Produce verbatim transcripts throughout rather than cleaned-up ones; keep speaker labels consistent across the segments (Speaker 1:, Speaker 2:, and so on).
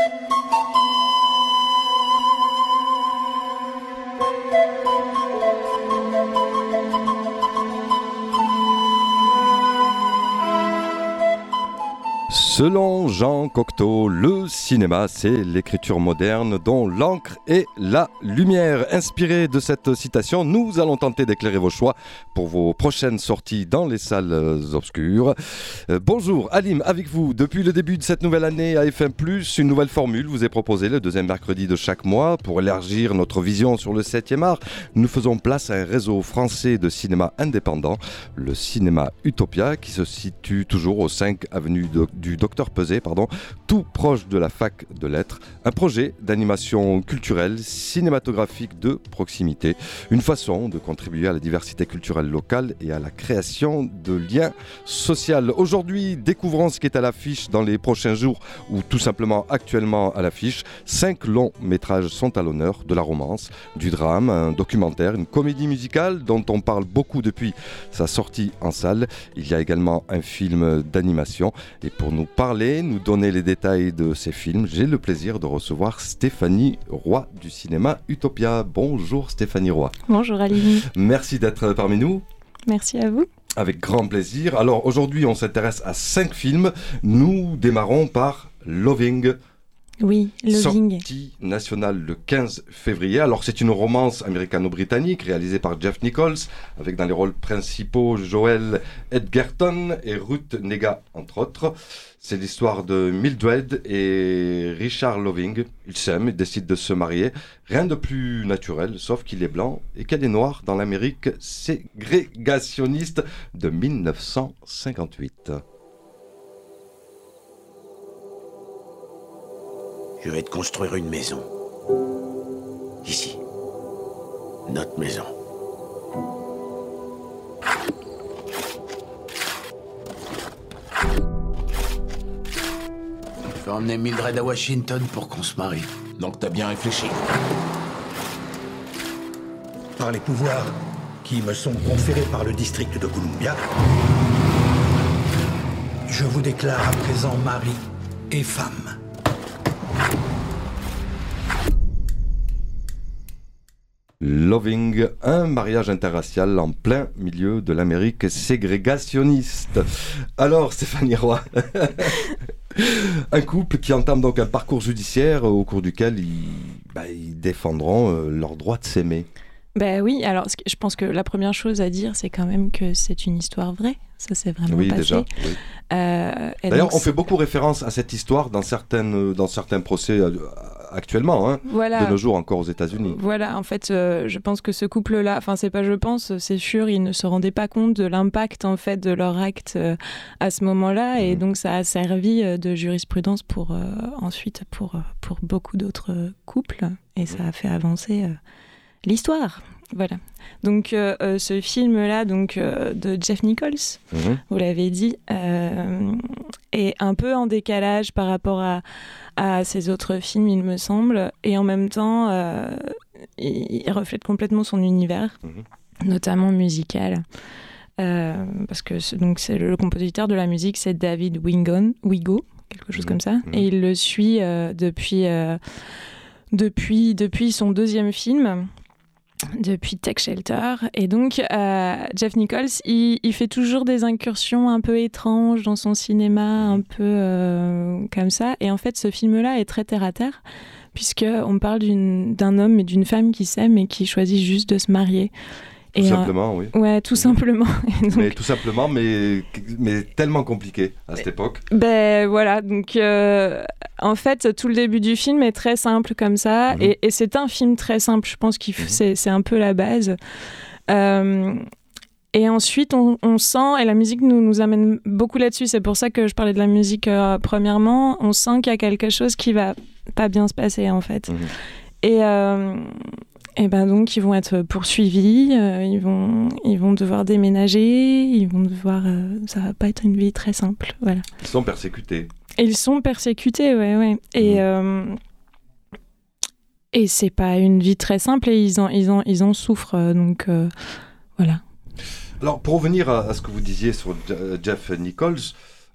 Speaker 1: Selon Jean Cocteau, le cinéma, c'est l'écriture moderne dont l'encre est la lumière. Inspiré de cette citation, nous allons tenter d'éclairer vos choix pour vos prochaines sorties dans les salles obscures. Euh, bonjour, Halim, avec vous. Depuis le début de cette nouvelle année à F un plus, une nouvelle formule vous est proposée le deuxième mercredi de chaque mois. Pour élargir notre vision sur le septième art, nous faisons place à un réseau français de cinéma indépendant, le Cinéma Utopia, qui se situe toujours au cinq avenue de, du Docteur Pesé, pardon, tout proche de la fac de lettres. Un projet d'animation culturelle, cinématographique de proximité. Une façon de contribuer à la diversité culturelle locale et à la création de liens sociaux. Aujourd'hui, découvrons ce qui est à l'affiche dans les prochains jours ou tout simplement actuellement à l'affiche. Cinq longs métrages sont à l'honneur, de la romance, du drame, un documentaire, une comédie musicale dont on parle beaucoup depuis sa sortie en salle. Il y a également un film d'animation. Et pour nous parler, nous donner les détails de ces films, j'ai le plaisir de recevoir Stéphanie Roy du Cinéma Utopia. Bonjour Stéphanie Roy.
Speaker 2: Bonjour Aline.
Speaker 1: Merci d'être parmi nous.
Speaker 2: Merci à vous.
Speaker 1: Avec grand plaisir. Alors aujourd'hui, on s'intéresse à cinq films. Nous démarrons par Loving.
Speaker 2: Oui, Loving.
Speaker 1: Sortie nationale le quinze février. Alors c'est une romance américano-britannique réalisée par Jeff Nichols, avec dans les rôles principaux Joel Edgerton et Ruth Negga entre autres. C'est l'histoire de Mildred et Richard Loving. Ils s'aiment, ils décident de se marier. Rien de plus naturel, sauf qu'il est blanc et qu'elle est noire dans l'Amérique ségrégationniste de dix-neuf cent cinquante-huit.
Speaker 3: Je vais te construire une maison. Ici. Notre maison. Je vais emmener Mildred à Washington pour qu'on se marie.
Speaker 4: Donc t'as bien réfléchi.
Speaker 5: Par les pouvoirs qui me sont conférés par le district de Columbia, je vous déclare à présent mari et femme.
Speaker 1: Loving, un mariage interracial en plein milieu de l'Amérique ségrégationniste. Alors, Stéphanie Roy, un couple qui entame donc un parcours judiciaire au cours duquel ils, bah, ils défendront euh, leur droit de s'aimer.
Speaker 2: Ben oui, alors je pense que la première chose à dire, c'est quand même que c'est une histoire vraie. Ça, c'est vraiment
Speaker 1: oui,
Speaker 2: passé.
Speaker 1: Déjà, oui.
Speaker 2: Euh,
Speaker 1: D'ailleurs,
Speaker 2: donc,
Speaker 1: on fait beaucoup référence à cette histoire dans, certaines, dans certains procès euh, actuellement, hein,
Speaker 2: voilà.
Speaker 1: de nos jours encore aux États-Unis.
Speaker 2: Voilà, en fait, euh, je pense que ce couple-là, enfin, c'est pas je pense, c'est sûr, ils ne se rendaient pas compte de l'impact, en fait, de leur acte euh, à ce moment-là. Mmh. Et donc, ça a servi euh, de jurisprudence pour, euh, ensuite pour, pour beaucoup d'autres euh, couples. Et mmh. ça a fait avancer euh, l'histoire. Voilà. Donc euh, euh, ce film-là, donc euh, de Jeff Nichols, mmh. vous l'avez dit, euh, est un peu en décalage par rapport à, à ses autres films, il me semble, et en même temps, euh, il, il reflète complètement son univers, mmh. notamment musical. Euh, parce que ce, donc c'est le, le compositeur de la musique, c'est David Wigon, Wigo, quelque chose mmh. comme ça, mmh. et il le suit euh, depuis, euh, depuis, depuis son deuxième film. Depuis Tech Shelter. Et donc, euh, Jeff Nichols, il, il fait toujours des incursions un peu étranges dans son cinéma, un peu euh, comme ça. Et en fait, ce film-là est très terre-à-terre, puisqu'on parle d'une, d'un homme et d'une femme qui s'aiment et qui choisissent juste de se marier.
Speaker 1: Tout
Speaker 2: et
Speaker 1: simplement, euh,
Speaker 2: oui. Ouais, tout mmh. simplement. Et donc,
Speaker 1: mais tout simplement, mais, mais tellement compliqué à cette époque.
Speaker 2: Ben voilà, donc euh, en fait, tout le début du film est très simple comme ça, mmh. et, et c'est un film très simple, je pense que mmh. c'est, c'est un peu la base. Euh, et ensuite, on, on sent, et la musique nous, nous amène beaucoup là-dessus, c'est pour ça que je parlais de la musique euh, premièrement, on sent qu'il y a quelque chose qui va pas bien se passer en fait. Mmh. Et... Euh, Et ben donc ils vont être poursuivis, euh, ils vont ils vont devoir déménager, ils vont devoir euh, ça va pas être une vie très simple, voilà.
Speaker 1: Ils sont persécutés.
Speaker 2: Et ils sont persécutés, ouais ouais. Et mmh. euh, et c'est pas une vie très simple et ils en ils en ils en souffrent donc euh, voilà.
Speaker 1: Alors pour revenir à, à ce que vous disiez sur Jeff Nichols,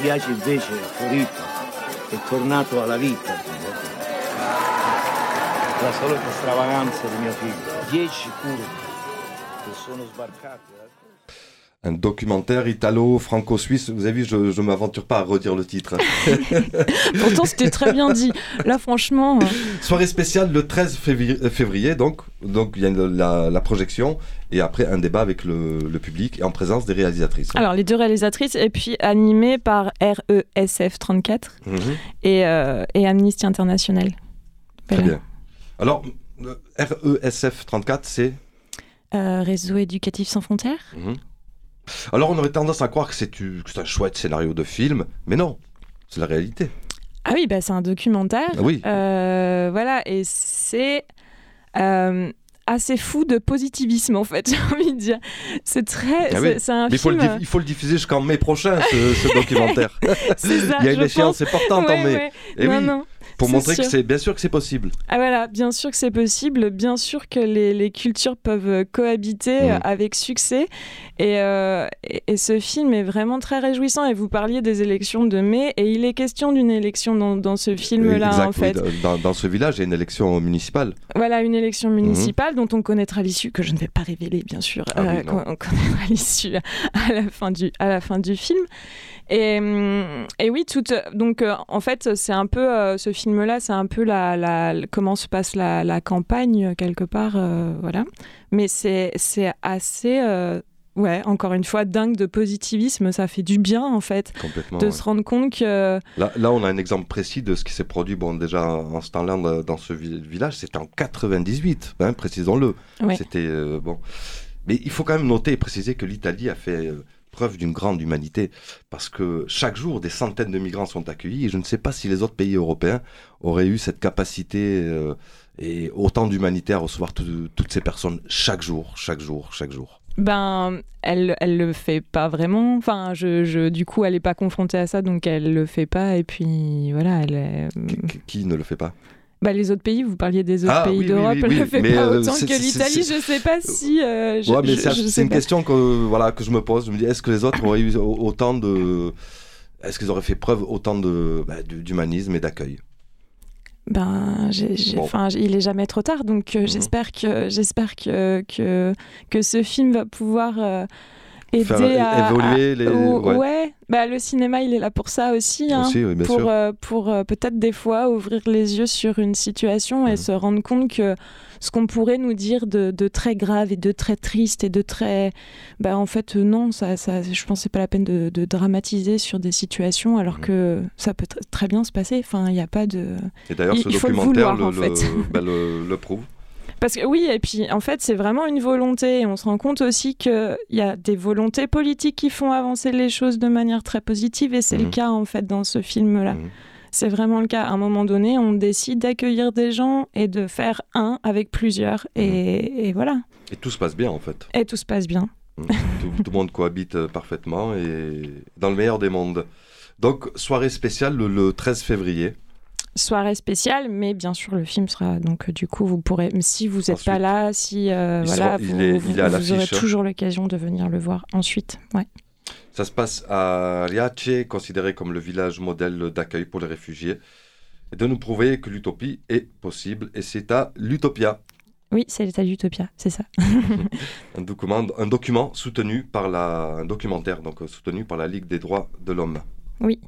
Speaker 6: piace invece Filippo, è tornato alla vita. La solita stravaganza di mio figlio. Dieci curve che sono sbarcate.
Speaker 1: Un documentaire italo-franco-suisse. Vous avez vu, je ne m'aventure pas à redire le titre.
Speaker 2: Pourtant, c'était très bien dit. Là, franchement...
Speaker 1: Soirée spéciale le treize février, donc. Donc, il y a la, la projection et après un débat avec le, le public et en présence des réalisatrices.
Speaker 2: Alors, les deux réalisatrices, et puis animé par R E S F trente-quatre mmh. et, euh, et Amnesty International.
Speaker 1: Très bien. Alors, R E S F trente-quatre, c'est
Speaker 2: euh, Réseau éducatif sans frontières.
Speaker 1: Mmh. Alors, on aurait tendance à croire que c'est, que c'est un chouette scénario de film, mais non, c'est la réalité.
Speaker 2: Ah oui, bah, c'est un documentaire.
Speaker 1: Ah oui.
Speaker 2: Euh, voilà, et c'est euh, assez fou de positivisme, en fait, j'ai envie de dire. C'est très...
Speaker 1: Ah
Speaker 2: c'est,
Speaker 1: oui.
Speaker 2: c'est un
Speaker 1: mais
Speaker 2: film...
Speaker 1: Il faut, il faut le diffuser jusqu'en mai prochain, ce, ce documentaire.
Speaker 2: C'est ça,
Speaker 1: il y a une échéance
Speaker 2: pense...
Speaker 1: importante
Speaker 2: ouais,
Speaker 1: en mai.
Speaker 2: Ouais.
Speaker 1: Et
Speaker 2: non,
Speaker 1: oui.
Speaker 2: non.
Speaker 1: Pour
Speaker 2: c'est
Speaker 1: montrer
Speaker 2: sûr.
Speaker 1: que c'est bien sûr que c'est possible.
Speaker 2: Ah voilà, bien sûr que c'est possible, bien sûr que les, les cultures peuvent cohabiter mmh. avec succès. Et, euh, et, et ce film est vraiment très réjouissant. Et vous parliez des élections de mai, et il est question d'une élection dans, dans ce film-là,
Speaker 1: exact,
Speaker 2: en fait.
Speaker 1: Oui, dans, dans ce village, il y a une élection municipale.
Speaker 2: Voilà, une élection municipale mmh. dont on connaîtra l'issue, que je ne vais pas révéler, bien sûr.
Speaker 1: Ah,
Speaker 2: euh,
Speaker 1: oui,
Speaker 2: qu'on, on connaîtra l'issue à la fin du, à la fin du film. Et, et oui, tout, donc euh, en fait, c'est un peu euh, ce film-là, c'est un peu la, la, comment se passe la, la campagne quelque part, euh, voilà. Mais c'est c'est assez, euh, ouais, encore une fois, dingue de positivisme. Ça fait du bien en fait, de ouais. se rendre compte que
Speaker 1: là, là, on a un exemple précis de ce qui s'est produit. Bon, déjà en ce temps-là, dans ce village, c'était en quatre-vingt-dix-huit, hein, précisons-le. Ouais. C'était euh, bon, mais il faut quand même noter et préciser que l'Italie a fait euh, preuve d'une grande humanité, parce que chaque jour, des centaines de migrants sont accueillis, et je ne sais pas si les autres pays européens auraient eu cette capacité euh, et autant d'humanité à recevoir tout, toutes ces personnes chaque jour, chaque jour, chaque jour.
Speaker 2: Ben, elle, elle le fait pas vraiment. Enfin, je, je, du coup, elle est pas confrontée à ça, donc elle le fait pas, et puis voilà, elle est...
Speaker 1: Qui, qui ne le fait pas ?
Speaker 2: Bah, les autres pays, vous parliez des autres
Speaker 1: ah,
Speaker 2: pays
Speaker 1: oui,
Speaker 2: d'Europe,
Speaker 1: oui, oui,
Speaker 2: elle ne
Speaker 1: oui,
Speaker 2: fait
Speaker 1: mais
Speaker 2: pas
Speaker 1: euh,
Speaker 2: autant
Speaker 1: c'est,
Speaker 2: que
Speaker 1: c'est,
Speaker 2: l'Italie,
Speaker 1: c'est...
Speaker 2: je ne sais pas si... Euh, je,
Speaker 1: ouais, mais
Speaker 2: je,
Speaker 1: c'est,
Speaker 2: je
Speaker 1: c'est une
Speaker 2: pas.
Speaker 1: question que, voilà, que je me pose. Je me dis, est-ce que les autres auraient eu autant de... Est-ce qu'ils auraient fait preuve autant de, bah, d'humanisme et d'accueil ?
Speaker 2: Ben, j'ai, j'ai, bon. il est jamais trop tard, donc euh, mmh. j'espère, que, j'espère que, que, que ce film va pouvoir... Euh, aider
Speaker 1: faire
Speaker 2: à
Speaker 1: évoluer
Speaker 2: à,
Speaker 1: les
Speaker 2: au,
Speaker 1: ouais,
Speaker 2: ouais. Bah, le cinéma il est là pour ça aussi, hein,
Speaker 1: aussi oui, bien
Speaker 2: pour
Speaker 1: sûr.
Speaker 2: Euh, pour euh, peut-être des fois ouvrir les yeux sur une situation et mmh. se rendre compte que ce qu'on pourrait nous dire de, de très grave et de très triste et de très bah en fait euh, non ça ça je pense que c'est pas la peine de, de dramatiser sur des situations alors mmh. que ça peut tr- très bien se passer, enfin il y a pas de
Speaker 1: et d'ailleurs
Speaker 2: il,
Speaker 1: ce
Speaker 2: il
Speaker 1: documentaire
Speaker 2: le, vouloir,
Speaker 1: le,
Speaker 2: en fait.
Speaker 1: le, bah, le, le prouve.
Speaker 2: Parce que oui, et puis en fait, c'est vraiment une volonté. Et on se rend compte aussi qu'il y a des volontés politiques qui font avancer les choses de manière très positive. Et c'est mmh. le cas, en fait, dans ce film-là. Mmh. C'est vraiment le cas. À un moment donné, on décide d'accueillir des gens et de faire un avec plusieurs. Et, mmh. et voilà.
Speaker 1: Et tout se passe bien, en fait.
Speaker 2: Et tout se passe bien.
Speaker 1: Mmh. tout, tout le monde cohabite parfaitement et dans le meilleur des mondes. Donc, soirée spéciale le, le treize février.
Speaker 2: Soirée spéciale, mais bien sûr le film sera donc du coup vous pourrez, si vous n'êtes pas là, si euh, voilà, sera, vous, il est, vous, il est vous aurez toujours l'occasion de venir le voir ensuite. Ouais.
Speaker 1: Ça se passe à Riace, considéré comme le village modèle d'accueil pour les réfugiés, et de nous prouver que l'utopie est possible, et c'est à l'Utopia.
Speaker 2: Oui, c'est à l'Utopia, c'est ça.
Speaker 1: un document, un document soutenu par la, un documentaire donc soutenu par la Ligue des droits de l'homme.
Speaker 2: Oui.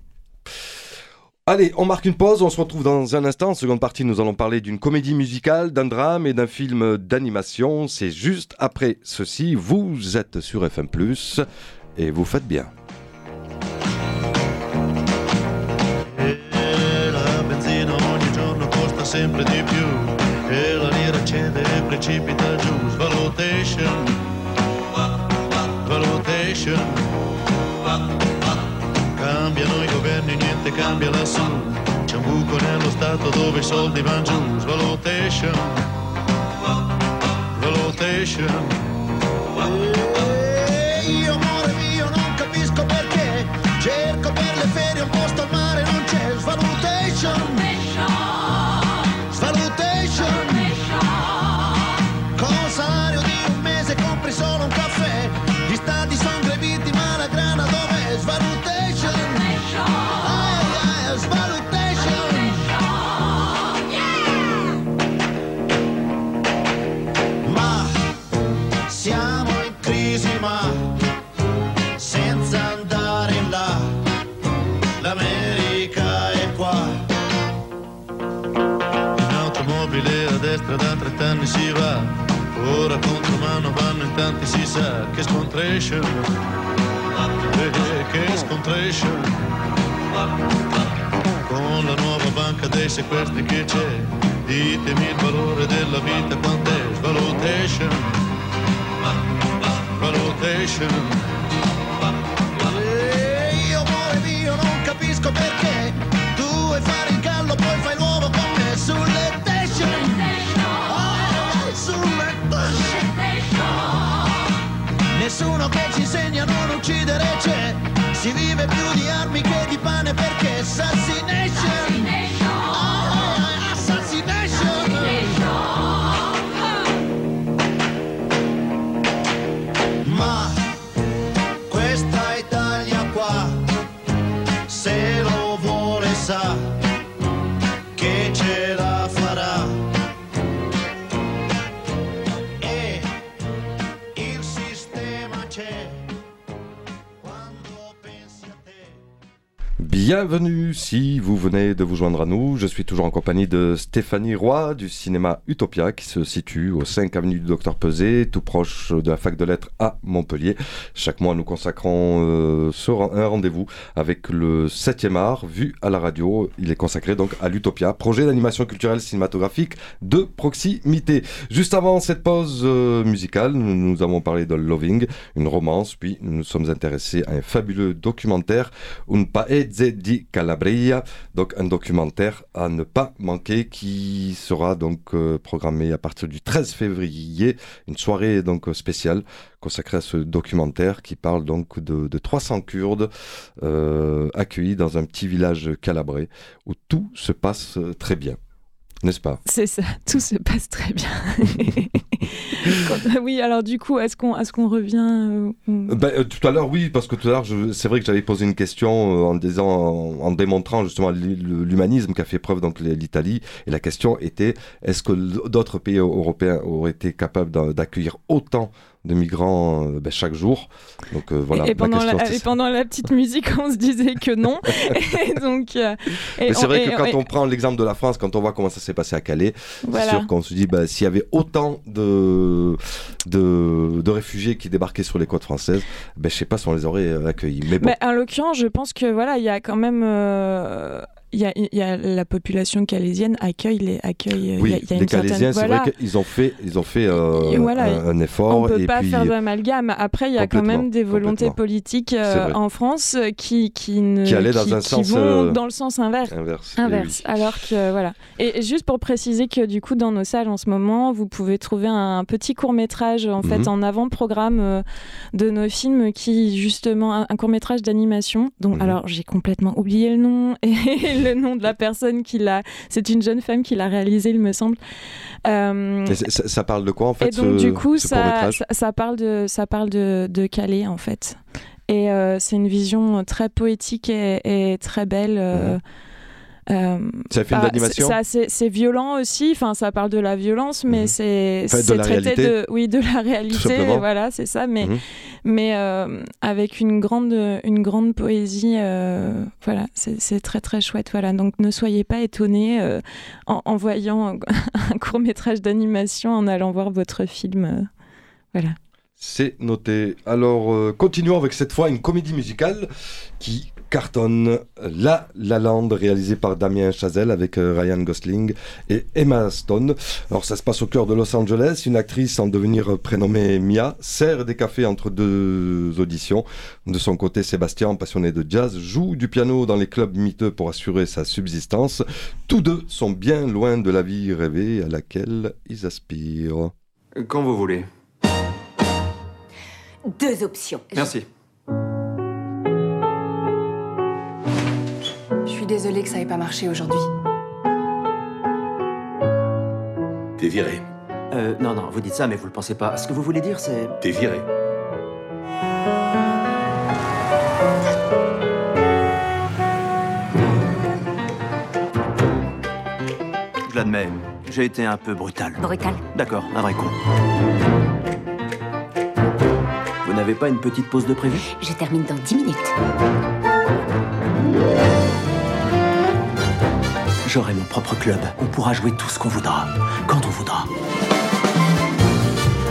Speaker 1: Allez, on marque une pause, on se retrouve dans un instant. En seconde partie, nous allons parler d'une comédie musicale, d'un drame et d'un film d'animation. C'est juste après ceci. Vous êtes sur F M plus, et vous faites bien.
Speaker 7: E la benzina ogni giorno costa sempre di più e la lira cede e precipita giù. Svalutation, valutation. Cambiano i governi, niente cambia lassù. C'è un buco nello Stato dove i soldi van giù. Svalutation, valutation.
Speaker 8: E io amore mio non capisco perché cerco per le ferie un posto al mare non c'è. Svalutation, svalutation. Con salario di un mese compri solo un caffè. Gli stati sono greviti ma la grana dov'è? Svalutation.
Speaker 7: Ora contro mano vanno in tanti, si sa che scontration, eh, che scontration. Con la nuova banca dei sequestri che c'è, ditemi il valore della vita, quant'è? Valutation, valutation.
Speaker 8: E io amore mio non capisco perché tu vuoi fare il gallo poi fai l'uovo con me sulle station. Oh, sulle station. Nessuno che ci insegna a non uccidere c'è, si vive più di armi che di pane perché assassination. Oh, assassination. Ma questa Italia qua, se lo vuole sa che ce la farà. E il sistema c'è quando pensi a te.
Speaker 1: Bienvenue si vous venez de vous joindre à nous. Je suis toujours en compagnie de Stéphanie Roy du cinéma Utopia qui se situe au cinq avenue du Docteur Peuzet, tout proche de la fac de lettres à Montpellier. Chaque mois, nous consacrons euh, ce, un rendez-vous avec le septième art vu à la radio. Il est consacré donc à l'Utopia, projet d'animation culturelle cinématographique de proximité. Juste avant cette pause euh, musicale, nous, nous avons parlé de Loving, une romance, puis nous nous sommes intéressés à un fabuleux documentaire, Un Paese di Calabria, donc un documentaire à ne pas manquer qui sera donc euh, programmé à partir du treize février, une soirée donc spéciale consacrée à ce documentaire qui parle donc de, de trois cents Kurdes euh, accueillis dans un petit village calabrais où tout se passe très bien. N'est-ce pas ?
Speaker 2: C'est ça, tout se passe très bien. Quand, oui, alors du coup, est-ce qu'on, est-ce qu'on revient euh,
Speaker 1: ben, euh, Tout à l'heure, oui, parce que tout à l'heure, je, c'est vrai que j'avais posé une question euh, en, disant, en, en démontrant justement l'humanisme qu'a fait preuve donc, l'Italie. Et la question était, est-ce que d'autres pays européens auraient été capables d'accueillir autant de migrants euh, ben, chaque jour. Donc euh, voilà.
Speaker 2: Et, et, pendant la, et pendant la petite musique, on se disait que non. et donc, euh, et
Speaker 1: Mais c'est
Speaker 2: on,
Speaker 1: vrai
Speaker 2: et,
Speaker 1: que quand
Speaker 2: et,
Speaker 1: on prend l'exemple de la France, quand on voit comment ça s'est passé à Calais,
Speaker 2: voilà.
Speaker 1: c'est sûr qu'on se dit bah, s'il y avait autant de, de, de réfugiés qui débarquaient sur les côtes françaises, ben, je ne sais pas si on les aurait accueillis. Mais bon.
Speaker 2: Mais en l'occurrence, je pense que voilà, il y a quand même. Euh... Il y, a, il y a la population calaisienne accueille les accueille.
Speaker 1: Oui,
Speaker 2: il y a, il y a
Speaker 1: les
Speaker 2: une
Speaker 1: Calaisiens,
Speaker 2: certaine,
Speaker 1: c'est
Speaker 2: voilà.
Speaker 1: vrai qu'ils ont fait, ils ont fait euh,
Speaker 2: voilà,
Speaker 1: un, un effort.
Speaker 2: On ne peut
Speaker 1: et
Speaker 2: pas
Speaker 1: puis,
Speaker 2: faire d'amalgame. Après, il y a quand même des volontés politiques euh, en France qui qui ne
Speaker 1: qui, allaient dans
Speaker 2: qui,
Speaker 1: un
Speaker 2: qui
Speaker 1: sens,
Speaker 2: vont
Speaker 1: euh,
Speaker 2: dans le sens inverse.
Speaker 1: Inverse.
Speaker 2: inverse.
Speaker 1: Oui.
Speaker 2: Alors que voilà. Et juste pour préciser que du coup, dans nos salles en ce moment, vous pouvez trouver un, un petit court métrage en fait mm-hmm. en avant-programme euh, de nos films qui justement un, un court métrage d'animation. Donc mm-hmm. alors j'ai complètement oublié le nom et le nom de la personne qui l'a. C'est une jeune femme qui l'a réalisé, il me semble. Euh,
Speaker 1: ça, ça parle de quoi en fait?
Speaker 2: Et donc
Speaker 1: ce,
Speaker 2: du coup,
Speaker 1: ce
Speaker 2: ça, ça, ça parle de, ça parle de, de Calais en fait. Et euh, c'est une vision très poétique et, et très belle. Euh,
Speaker 1: mmh. Euh, c'est un film
Speaker 2: bah,
Speaker 1: d'animation.
Speaker 2: C'est, c'est, c'est violent aussi. Enfin, ça parle de la violence, mais mmh. c'est,
Speaker 1: enfin,
Speaker 2: c'est
Speaker 1: de
Speaker 2: traité de, oui, de la réalité. Voilà, c'est ça. Mais, mmh. mais euh, avec une grande, une grande poésie. Euh, voilà, c'est, c'est très très chouette. Voilà, donc ne soyez pas étonnés euh, en, en voyant un court métrage d'animation, en allant voir votre film. Euh, voilà.
Speaker 1: C'est noté. Alors, euh, continuons avec cette fois une comédie musicale qui cartonne, La La Land, réalisée par Damien Chazelle avec euh, Ryan Gosling et Emma Stone. Alors, ça se passe au cœur de Los Angeles. Une actrice en devenir prénommée Mia sert des cafés entre deux auditions. De son côté, Sébastien, passionné de jazz, joue du piano dans les clubs miteux pour assurer sa subsistance. Tous deux sont bien loin de la vie rêvée à laquelle ils aspirent.
Speaker 9: Quand vous voulez.
Speaker 10: Deux options.
Speaker 9: Merci.
Speaker 11: Je suis désolée que ça ait pas marché aujourd'hui.
Speaker 3: T'es viré.
Speaker 12: Euh, non, non, vous dites ça, mais vous le pensez pas. Ce que vous voulez dire, c'est...
Speaker 3: T'es viré.
Speaker 12: Je l'admets, j'ai été un peu brutal.
Speaker 10: Brutal.
Speaker 12: D'accord, un vrai con. Vous n'avez pas une petite pause de prévu ?
Speaker 10: Je termine dans dix minutes.
Speaker 12: J'aurai mon propre club. On pourra jouer tout ce qu'on voudra, quand on voudra.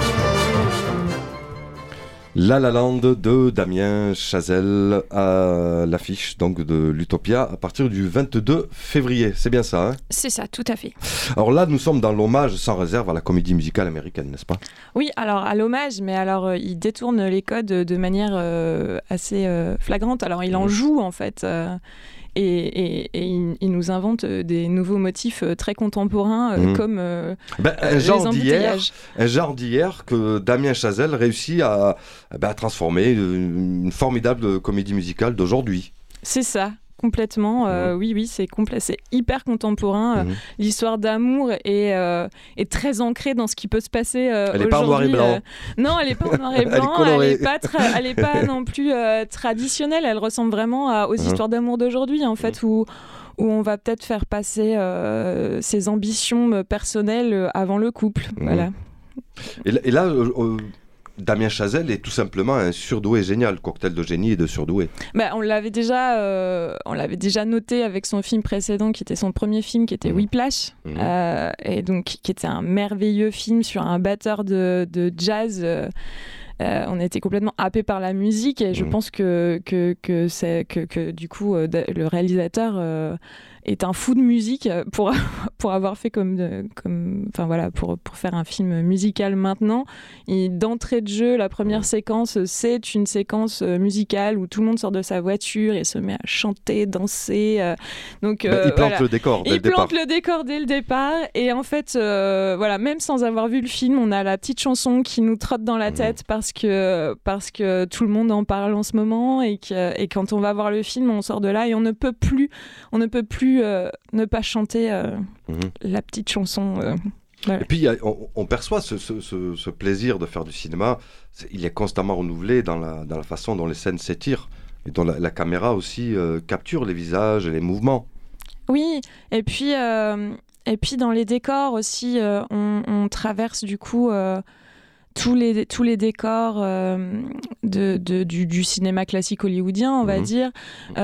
Speaker 1: La La Land de Damien Chazelle à l'affiche donc de l'Utopia à partir du vingt-deux février. C'est bien ça, hein ?
Speaker 2: C'est ça, tout à fait.
Speaker 1: Alors là, nous sommes dans l'hommage sans réserve à la comédie musicale américaine, n'est-ce pas ?
Speaker 2: Oui, alors à l'hommage, mais alors euh, il détourne les codes de manière euh, assez euh, flagrante. Alors il en joue en fait. Euh, Et, et, et il, il nous invente des nouveaux motifs très contemporains, euh, mmh. comme euh,
Speaker 1: ben, un, genre
Speaker 2: les
Speaker 1: d'hier, un genre d'hier que Damien Chazelle réussit à, ben, à transformer une, une formidable comédie musicale d'aujourd'hui.
Speaker 2: C'est ça. Complètement, euh, mmh. oui, oui, c'est, compl- c'est hyper contemporain. Mmh. Euh, l'histoire d'amour est, euh, est très ancrée dans ce qui peut se passer euh,
Speaker 1: elle
Speaker 2: aujourd'hui. Elle n'est pas en noir et
Speaker 1: blanc.
Speaker 2: Euh, non, elle n'est pas en noir et blanc. Elle n'est pas, tra- elle est pas non plus euh, traditionnelle. Elle ressemble vraiment à, aux mmh. histoires d'amour d'aujourd'hui, en fait, mmh. où, où on va peut-être faire passer euh, ses ambitions personnelles avant le couple. Mmh. Voilà.
Speaker 1: Et là... Et là euh, Damien Chazelle est tout simplement un surdoué génial, cocktail de génie et de surdoué.
Speaker 2: Bah, on l'avait déjà, euh, on l'avait déjà noté avec son film précédent, qui était son premier film, qui était mmh. Whiplash, mmh. euh, et donc qui était un merveilleux film sur un batteur de, de jazz. Euh, euh, on était complètement happé par la musique, et je mmh. pense que que que, c'est, que que du coup euh, le réalisateur euh, est un fou de musique pour pour avoir fait comme de, comme enfin voilà pour pour faire un film musical maintenant. Et d'entrée de jeu, la première séquence, c'est une séquence musicale où tout le monde sort de sa voiture et se met à chanter, danser. Euh, donc
Speaker 1: euh, bah, il plante
Speaker 2: voilà.
Speaker 1: le décor dès
Speaker 2: il
Speaker 1: le départ.
Speaker 2: Il plante le décor dès le départ, et en fait euh, voilà, même sans avoir vu le film, on a la petite chanson qui nous trotte dans la tête mmh. parce que parce que tout le monde en parle en ce moment, et que et quand on va voir le film, on sort de là et on ne peut plus on ne peut plus euh, ne pas chanter euh, mmh. la petite chanson. Euh, voilà.
Speaker 1: Et puis y a, on, on perçoit ce, ce, ce, ce plaisir de faire du cinéma. C'est, il est constamment renouvelé dans la, dans la façon dont les scènes s'étirent et dont la, la caméra aussi euh, capture les visages et les mouvements.
Speaker 2: Oui, et puis, euh, et puis dans les décors aussi, euh, on, on traverse du coup euh, tous, les, tous les décors euh, de, de, du, du cinéma classique hollywoodien, on va mmh. dire.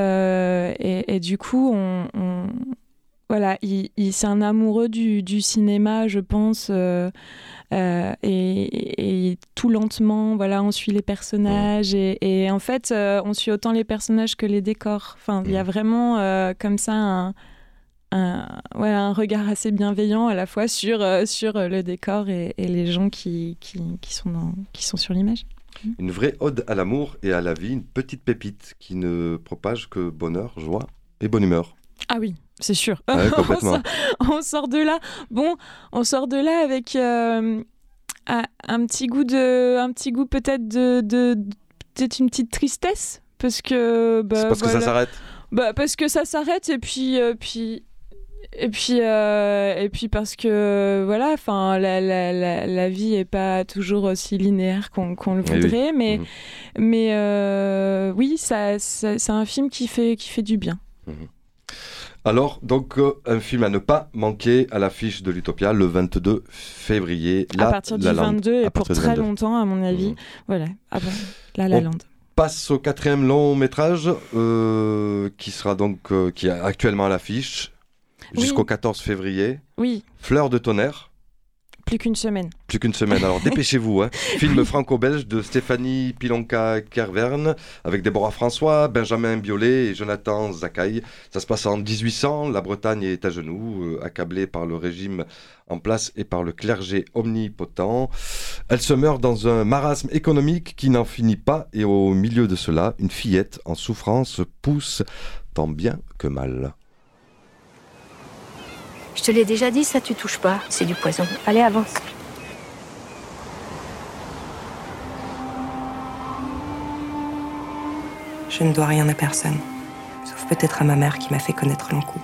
Speaker 2: Euh, et, et du coup, on... on Voilà, il, il, c'est un amoureux du, du cinéma, je pense, euh, euh, et, et tout lentement, voilà, on suit les personnages, et, et en fait, euh, on suit autant les personnages que les décors. Enfin, il y a vraiment euh, comme ça un, un, voilà, un regard assez bienveillant à la fois sur, euh, sur le décor et, et les gens qui, qui, qui, sont dans, qui sont sur l'image.
Speaker 1: Une vraie ode à l'amour et à la vie, une petite pépite qui ne propage que bonheur, joie et bonne humeur.
Speaker 2: Ah oui, c'est sûr.
Speaker 1: Ouais, complètement.
Speaker 2: on, sort, on sort de là. Bon, on sort de là avec euh, un, un petit goût de, un petit goût peut-être de, de, de peut-être une petite tristesse, parce que. Bah,
Speaker 1: c'est parce voilà. que ça s'arrête.
Speaker 2: Bah parce que ça s'arrête, et puis, euh, puis et puis euh, et puis parce que voilà, enfin la, la, la, la vie est pas toujours aussi linéaire qu'on, qu'on le voudrait, oui. mais mmh. mais euh, oui, ça, ça c'est un film qui fait qui fait du bien. Mmh.
Speaker 1: Alors, donc, euh, un film à ne pas manquer à l'affiche de l'Utopia le vingt-deux février. La,
Speaker 2: à partir du
Speaker 1: la
Speaker 2: vingt-deux,
Speaker 1: Land,
Speaker 2: et pour très vingt-deux. Longtemps, à mon avis. Mmh. Voilà, ah bon, La La Land.
Speaker 1: On passe au quatrième long métrage, euh, qui sera donc, euh, qui est actuellement à l'affiche, jusqu'au oui. quatorze février.
Speaker 2: Oui.
Speaker 1: Fleur de tonnerre.
Speaker 2: Plus qu'une semaine.
Speaker 1: Plus qu'une semaine, alors dépêchez-vous. Hein. Film franco-belge de Stéphanie Pilonka-Kervern, avec Déborah François, Benjamin Biolay et Jonathan Zakaï. Ça se passe en dix-huit cents, la Bretagne est à genoux, euh, accablée par le régime en place et par le clergé omnipotent. Elle se meurt dans un marasme économique qui n'en finit pas, et au milieu de cela, une fillette en souffrance pousse tant bien que mal.
Speaker 10: Je te l'ai déjà dit, ça tu touches pas, c'est du poison. Allez, avance.
Speaker 9: Je ne dois rien à personne, sauf peut-être à ma mère qui m'a fait connaître l'encou.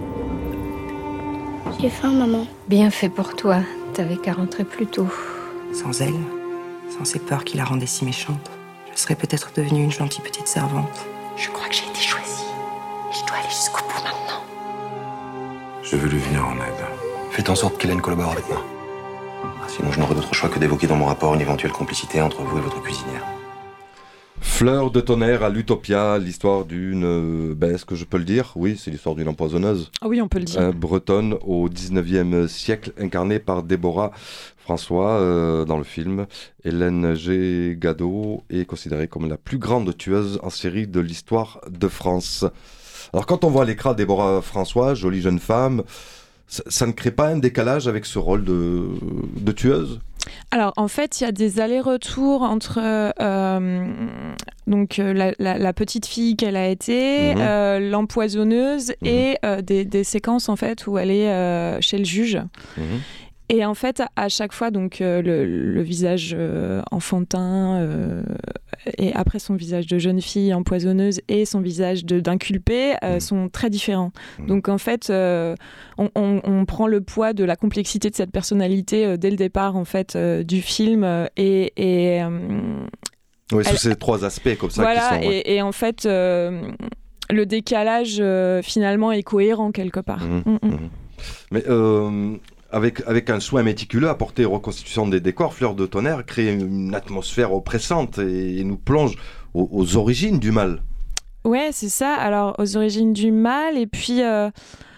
Speaker 13: J'ai faim, maman.
Speaker 10: Bien fait pour toi, t'avais qu'à rentrer plus tôt.
Speaker 9: Sans elle, sans ces peurs qui la rendaient si méchante, je serais peut-être devenue une gentille petite servante.
Speaker 10: Je crois que j'ai été choisie, et je dois aller jusqu'au bout maintenant.
Speaker 14: Je veux lui venir en aide. Faites en sorte qu'Hélène collabore avec moi. Sinon, je n'aurai d'autre choix que d'évoquer dans mon rapport une éventuelle complicité entre vous et votre cuisinière.
Speaker 1: Fleur de tonnerre à l'Utopia, l'histoire d'une, euh, ben, est-ce que je peux le dire ? Oui, c'est l'histoire d'une empoisonneuse.
Speaker 2: Ah oui, on peut le dire.
Speaker 1: Euh, bretonne au dix-neuvième siècle, incarnée par Déborah François euh, dans le film. Hélène G. Gadot est considérée comme la plus grande tueuse en série de l'histoire de France. Alors quand on voit à l'écran Déborah François, jolie jeune femme, ça, ça ne crée pas un décalage avec ce rôle de, de tueuse ?
Speaker 2: Alors en fait, il y a des allers-retours entre euh, donc euh, la, la, la petite fille qu'elle a été, mmh. euh, l'empoisonneuse mmh. et euh, des, des séquences en fait où elle est euh, chez le juge. Mmh. Et en fait, à chaque fois, donc euh, le, le visage euh, enfantin euh, et après son visage de jeune fille empoisonneuse et son visage de, d'inculpé euh, mmh. sont très différents. Mmh. Donc en fait, euh, on, on, on prend le poids de la complexité de cette personnalité euh, dès le départ en fait euh, du film euh, et, et euh,
Speaker 1: oui, sous ces trois aspects comme ça
Speaker 2: voilà,
Speaker 1: qui sont. Ouais.
Speaker 2: Et, et en fait, euh, le décalage euh, finalement est cohérent quelque part. Mmh. Mmh.
Speaker 1: Mmh. Mais euh... Avec, avec un soin méticuleux apporté aux reconstitutions des décors, Fleur de tonnerre crée une atmosphère oppressante et, et nous plonge aux, aux origines du mal.
Speaker 2: Ouais, c'est ça. Alors, aux origines du mal, et puis euh,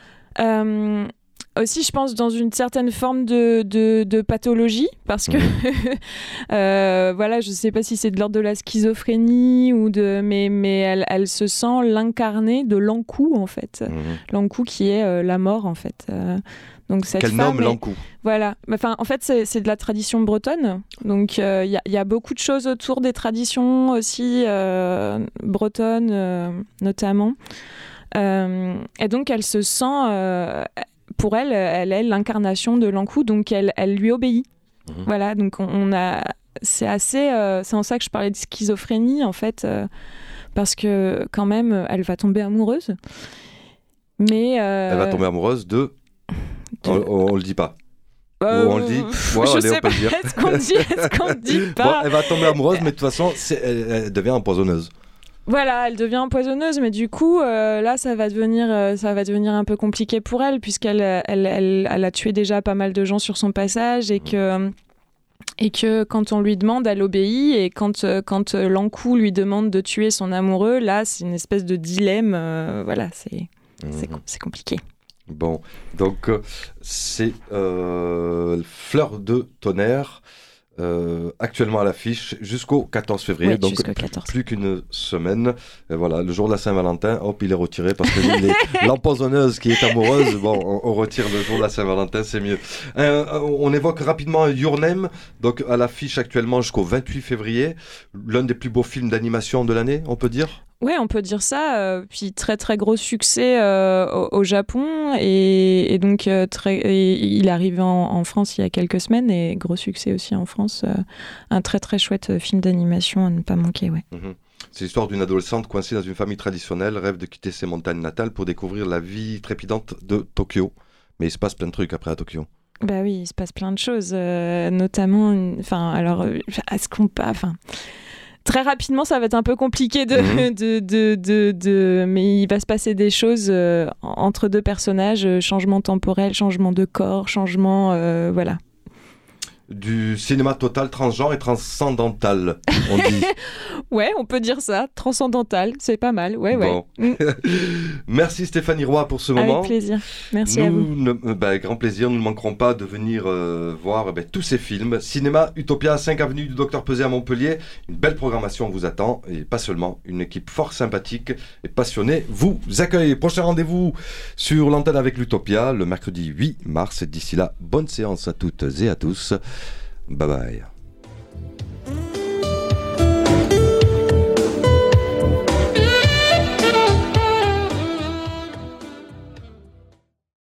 Speaker 2: euh, aussi, je pense, dans une certaine forme de, de, de pathologie, parce que, mmh. euh, voilà, je ne sais pas si c'est de l'ordre de la schizophrénie, ou de, mais, mais elle, elle se sent l'incarnée de l'Ankou, en fait. Mmh. L'Ankou qui est euh, la mort, en fait. Euh, Donc cette
Speaker 1: Qu'elle
Speaker 2: femme
Speaker 1: nomme l'Ankou.
Speaker 2: Voilà. Enfin, en fait, c'est, c'est de la tradition bretonne. Donc, il euh, y, y a beaucoup de choses autour des traditions aussi euh, bretonnes, euh, notamment. Euh, et donc, elle se sent... Euh, pour elle, elle est l'incarnation de l'Ankou. Donc, elle, elle lui obéit. Mmh. Voilà. Donc, on, on a... C'est assez... Euh, c'est en ça que je parlais de schizophrénie, en fait. Euh, parce que, quand même, elle va tomber amoureuse. Mais... Euh,
Speaker 1: elle va tomber amoureuse de... On, on, on le dit pas.
Speaker 2: Euh,
Speaker 1: on le dit. Ouais,
Speaker 2: je
Speaker 1: allez,
Speaker 2: sais
Speaker 1: on peut
Speaker 2: pas.
Speaker 1: le dire.
Speaker 2: Est-ce qu'on dit, est-ce qu'on dit pas
Speaker 1: bon, elle va tomber amoureuse, mais de toute façon, c'est, elle, elle devient empoisonneuse.
Speaker 2: Voilà, elle devient empoisonneuse, mais du coup, euh, là, ça va devenir, euh, ça va devenir un peu compliqué pour elle, puisqu'elle, elle, elle, elle a tué déjà pas mal de gens sur son passage, et que. Et que quand on lui demande, elle obéit. Et quand, euh, quand euh, l'Ankou lui demande de tuer son amoureux, là, c'est une espèce de dilemme. Euh, voilà, c'est, mmh. c'est, c'est compliqué.
Speaker 1: Bon, donc euh, c'est euh, Fleur de tonnerre, euh, actuellement à l'affiche jusqu'au quatorze février,
Speaker 2: oui,
Speaker 1: donc plus,
Speaker 2: quatorze.
Speaker 1: plus qu'une semaine. Et voilà, le jour de la Saint-Valentin, hop, il est retiré parce que les, l'empoisonneuse qui est amoureuse, bon, on, on retire le jour de la Saint-Valentin, c'est mieux. Euh, on évoque rapidement Your Name, donc à l'affiche actuellement jusqu'au vingt-huit février, l'un des plus beaux films d'animation de l'année, on peut dire ?
Speaker 2: Oui, on peut dire ça. Euh, puis très très gros succès euh, au, au Japon et, et donc euh, très, et il est arrivé en, en France il y a quelques semaines et gros succès aussi en France. Euh, un très très chouette film d'animation à ne pas manquer, ouais.
Speaker 1: Mmh. C'est l'histoire d'une adolescente coincée dans une famille traditionnelle, rêve de quitter ses montagnes natales pour découvrir la vie trépidante de Tokyo. Mais il se passe plein de trucs après à Tokyo.
Speaker 2: Bah oui, il se passe plein de choses, euh, notamment, enfin alors, euh, est-ce qu'on pas, enfin. Très rapidement, ça va être un peu compliqué de, mmh. de, de, de, de... mais il va se passer des choses euh, entre deux personnages, euh, changement temporel, changement de corps, changement... Euh, voilà.
Speaker 1: Du cinéma total, transgenre et transcendantal, on dit.
Speaker 2: Ouais, on peut dire ça, transcendantal, c'est pas mal, ouais,
Speaker 1: bon.
Speaker 2: ouais. Mm.
Speaker 1: Merci Stéphanie Roy pour ce moment.
Speaker 2: Avec plaisir, merci
Speaker 1: nous,
Speaker 2: à vous.
Speaker 1: Ne, bah, grand plaisir, nous ne manquerons pas de venir euh, voir bah, tous ces films. Cinéma Utopia, cinq avenue du Docteur Pesé à Montpellier, une belle programmation vous attend, et pas seulement, une équipe fort sympathique et passionnée vous accueille. Prochain rendez-vous sur l'antenne avec l'Utopia, le mercredi huit mars. D'ici là, bonne séance à toutes et à tous. Bye bye.